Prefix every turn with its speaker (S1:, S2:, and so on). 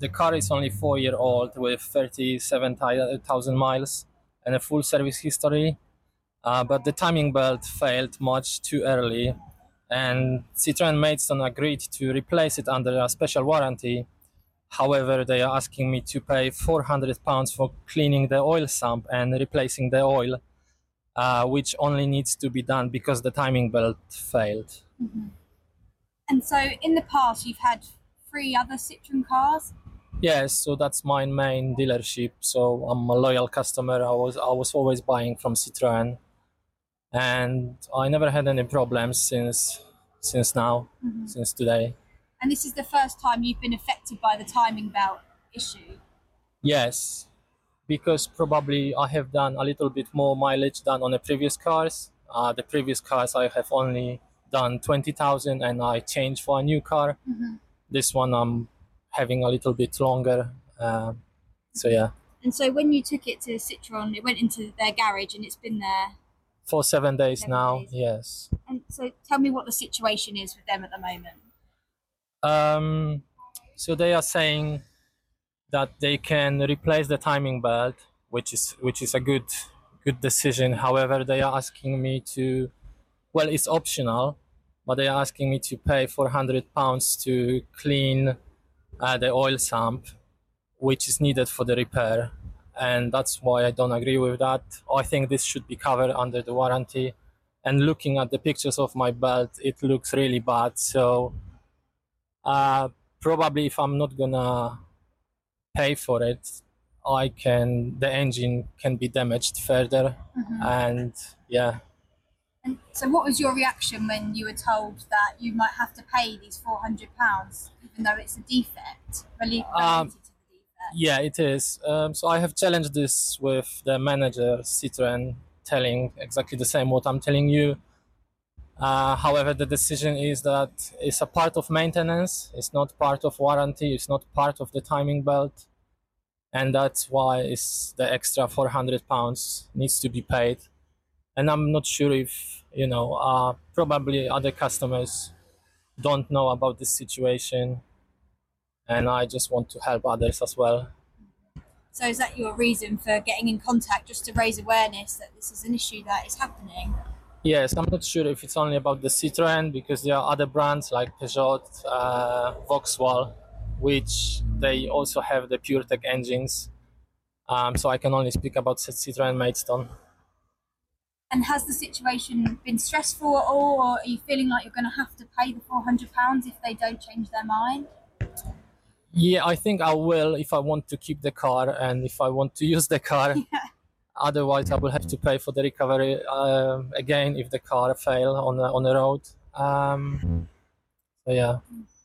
S1: the car is only 4 year old with 37,000 miles and a full service history. But the timing belt failed much too early, and Citroen Maidstone agreed to replace it under a special warranty. However, they are asking me to pay £400 for cleaning the oil sump and replacing the oil, which only needs to be done because the timing belt failed.
S2: And so in the past, you've had 3 other Citroen cars?
S1: Yes, so that's my main dealership. So I'm a loyal customer. I was always buying from Citroen, and I never had any problems since now, since today.
S2: And this is the first time you've been affected by the timing belt issue?
S1: Yes, because probably I have done a little bit more mileage than on the previous cars. The previous cars I have only done 20,000 and I changed for a new car. This one I'm having a little bit longer. So yeah,
S2: And so when you took it to Citroen, it went into their garage and it's been there.
S1: for 7 days
S2: 7
S1: now.
S2: days.
S1: Yes.
S2: And so tell me what the situation is with them at the moment.
S1: So they are saying that they can replace the timing belt, which is a good decision. However, they are asking me to, well, it's optional, but they are asking me to pay £400 to clean the oil sump, which is needed for the repair, and that's why I don't agree with that. I think this should be covered under the warranty. And looking at the pictures of my belt, it looks really bad. So probably if I'm not gonna pay for it, the engine can be damaged further. And yeah.
S2: And so what was your reaction when you were told that you might have to pay these £400, even though it's a defect, related to the defect?
S1: Yeah, it is. So I have challenged this with the manager, Citroen, telling exactly the same what I'm telling you. However, the decision is that it's a part of maintenance. It's not part of warranty. It's not part of the timing belt. And that's why it's the extra £400 needs to be paid. And I'm not sure if, probably other customers don't know about this situation. And I just want to help others as well.
S2: So is that your reason for getting in contact, just to raise awareness that this is an issue that is happening?
S1: Yes, I'm not sure if it's only about the Citroen, because there are other brands like Peugeot, Vauxhall, which they also have the PureTech engines. So I can only speak about Citroen Maidstone.
S2: And has the situation been stressful at all, or are you feeling like you're going to have to pay the £400 if they don't change their mind?
S1: Yeah, I think I will if I want to keep the car and if I want to use the car.
S2: Yeah.
S1: Otherwise, I will have to pay for the recovery again if the car fail on the road. So yeah.